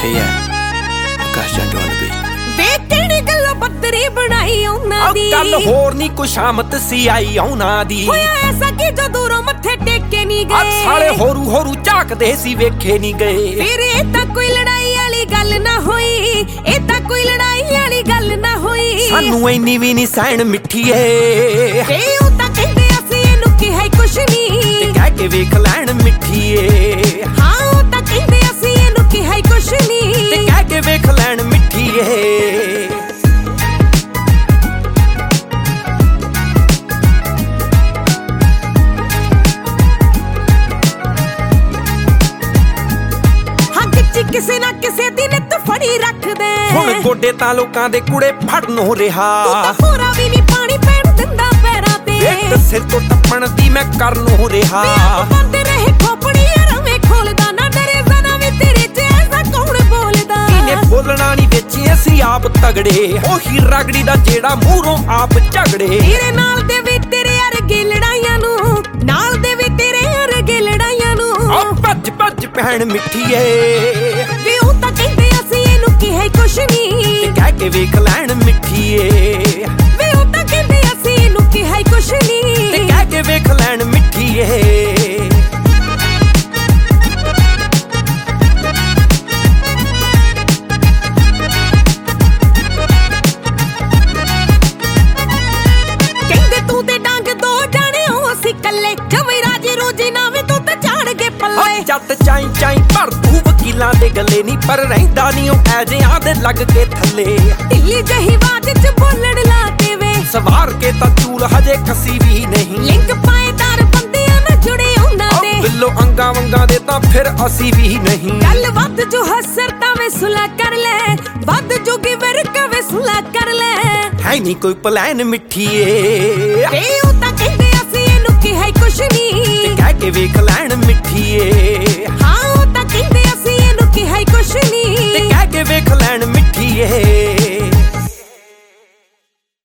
Hey yeah, Akash Jandu on the beat. ਵੇ ਕਿਹੜੀ ਗੱਲੋਂ ਬੱਦਰੀ ਬਣਾਈ ਉਹਨਾਂ ਦੀ ਕੱਲ ਹੋਰ ਨਹੀਂ ਕੁਛ ਸ਼ਾਮਤ ਸੀ ਆਈ ਉਹਨਾਂ ਦੀ ਹੋਇਆ ਐਸਾ ਕਿ ਜੋ ਦੂਰੋਂ ਮੱਥੇ ਟੇਕੇ ਨਹੀਂ ਗਏ ਸਾਲੇ ਹੋਰੂ ਝਾਕਦੇ ਸੀ ਵੇਖੇ ਨਹੀਂ ਗਏ ਫਿਰ ਇਹ ਤਾਂ ਕੋਈ ਲੜਾਈ ਵਾਲੀ ਗੱਲ ਨਾ ਹੋਈ ਇਹ ਤਾਂ ਕੋਈ ਲੜਾਈ ਵਾਲੀ ਗੱਲ ਨਾ ਹੋਈ ਸਾਨੂੰ ਇੰਨੀ ਵੀ ਨਹੀਂ ਸਹਿਣ ਮਿੱਠੀਏ ਵੇ ਉਹ ਤਾਂ ਕਹਿੰਦੇ ਅਸੀਂ ਇਹਨੂੰ ਕਿਹਾ ਹੀ ਕੁਛ ਨਹੀਂ ਤੇ ਕਹਿ ਕੇ ਵੇਖ ਲੈਣ ਮਿੱਠੀਏ ਹਾਂ ਉਹ ਤਾਂ ਕਹਿੰਦੇ ਅਸੀਂ ਇਹਨੂੰ ਕਿਹਾ ਹੀ ਕੁਛ ਨਹੀਂ ਤੇ ਕਹਿ ਕੇ ਵੇਖ ਲੈਣ ਮਿੱਠੀਏ ਕਿਸੇ ਨਾ ਕਿਸੇ ਦੀ ਨਿੱਤ ਫੜੀ ਰੱਖਦੇ ਹੁਣ ਗੋਡੇ ਤਾਂ ਲੋਕਾਂ ਦੇ ਕੁੜੇ ਫੜਨੋਂ ਰਿਹਾ ਤੂੰ ਤਾਂ ਪੂਰਾ ਵੀ ਨਹੀਂ ਪਾਣੀ ਪੈਣ ਦਿੰਦਾ ਪੈਰਾਂ ਤੇ ਇੱਕ ਸਿਰ ਤੋਂ ਟੱਪਣ ਦੀ ਮੈਂ ਕਰਨੋਂ ਰਿਹਾ ਬੰਦ ਰਹੇ ਖੋਪੜੀ ਰਵੇਂ ਖੋਲਦਾ ਨਾ ਡਰੇ ਜ਼ਨਾ ਵੀ ਤੇਰੇ ਚ ਐਸਾ ਕੌਣ ਬੋਲਦਾ ਇਹਨੇ ਬੋਲਣਾ ਨਹੀਂ ਵਿੱਚ ਅਸੀਂ ਆਪ ਤਗੜੇ ਉਹੀ ਰਗੜੀ ਦਾ ਜਿਹੜਾ ਮੂਹਰੋਂ ਆਪ ਝਗੜੇ ਤੇਰੇ ਨਾਲ ਦੇ ਵੀ ਤੇਰੇ ਅਰਗੇ ਲੜਾਈਆਂ ਨੂੰ ਨਾਲ ਦੇ ਵੀ ਤੇਰੇ ਅਰਗੇ ਲੜਾਈਆਂ ਨੂੰ ਭੱਜ ਭੱਜ ਭੈਣ ਮਿੱਠੀਏ ਵੀ ਉਹ ਤਾਂ ਕਹਿੰਦੇ ਅਸੀਂ ਇਹਨੂੰ ਕਿਹਾ ਹੀ ਕੁਛ ਨਹੀਂ ਤੇ ਕਹਿ ਕੇ ਵੇਖ ਲੈਣ ਮਿੱਠੀਏ ਵੀ ਉਹ ਤਾਂ ਕਹਿੰਦੇ ਅਸੀਂ ਇਹਨੂੰ ਕਿਹਾ ਹੀ ਕੁਛ ਨਹੀਂ ਤੇ ਕਹਿ ਕੇ ਵੇਖ ਲੈਣ ਮਿੱਠੀਏ ਕਹਿੰਦੇ ਤੂੰ ਤੇ ਡੰਗ ਦੋ ਜਾਣੇ ਹੋ ਅਸੀਂ ਕੱਲੇ ਜਵੇਂ ਰਾਜੇ ਰੋਜੀ ਨਾ ਵੀ ਤੂੰ ਤਾਂ ਝਾੜ ਕੇ ਪੱਲੇ ਜੱਟ ਚਾਈ ਚਾਈ ਪਰ ਤੂੰ ਵਕੀਲਾਂ ਦੇ ਗੱਲੇ ਨਹੀਂ ਪਰ ਰਹਿੰਦਾ ਨਹੀਂ ਉਹ ਐਜਿਆਂ ਦੇ ਲੱਗ ਕੇ ਥੱਲੇ ਢਿੱਲੀ ਜਹੀ ਬਾਤ ਚ ਬੋਲਣ ਲਾ ਦੇਵੇ ਸਵਾਰ ਕੇ ਤਾਂ ਚੂਲ ਹਜੇ ਖਸੀ ਵੀ ਨਹੀਂ ਲਿੰਕ ਪਾਏਦਾਰ ਬੰਦਿਆਂ ਨਾਲ ਜੁੜੇ ਉਹਨਾਂ ਦੇ ਬਿੱਲੋ ਅੰਗਾ ਵੰਗਾ ਦੇ ਤਾਂ ਫਿਰ ਅਸੀਂ ਵੀ ਨਹੀਂ ਗੱਲ ਵੱਧ ਜੋ ਹਸਰ ਤਾਂ ਵੇ ਸੁਲਾ ਕਰ ਲੈ ਵੱਧ ਜੋਗੀ ਵਰਕ ਵੇ ਸੁਲਾ ਕਰ ਲੈ ਹੈ ਨਹੀਂ ਕੋਈ ਪਲਾਨ ਮਿੱਠੀਏ ਵੇ ਉਹ ਤਾਂ ਕਹਿੰਦੇ ਅਸੀਂ ਇਹਨੂੰ ਕਿਹਾ ਹੀ ਕੁਛ ਨਹੀਂ ਤੇ ਕਹਿ ਕੇ ਵੇਖ ਲੈਣ ਮਿੱਠੀਏ ਹਾਂ